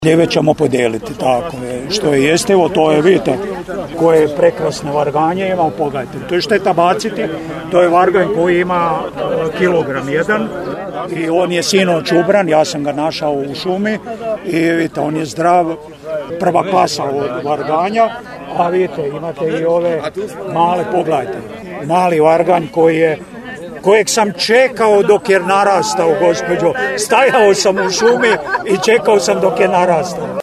Ljeve ćemo podijeliti, tako je, što je jeste, evo to je, vidite, koje prekrasne varganje imamo, pogledajte, to je šteta baciti, to je varganj koji ima kilogram jedan i on je sinoć ubran, ja sam ga našao u šumi i vidite, on je zdrav, prva klasa od varganja, a vidite, imate i ove male, pogledajte, mali varganj kojeg sam čekao dok je narastao, gospođo. Stajao sam u šumi i čekao sam dok je narastao.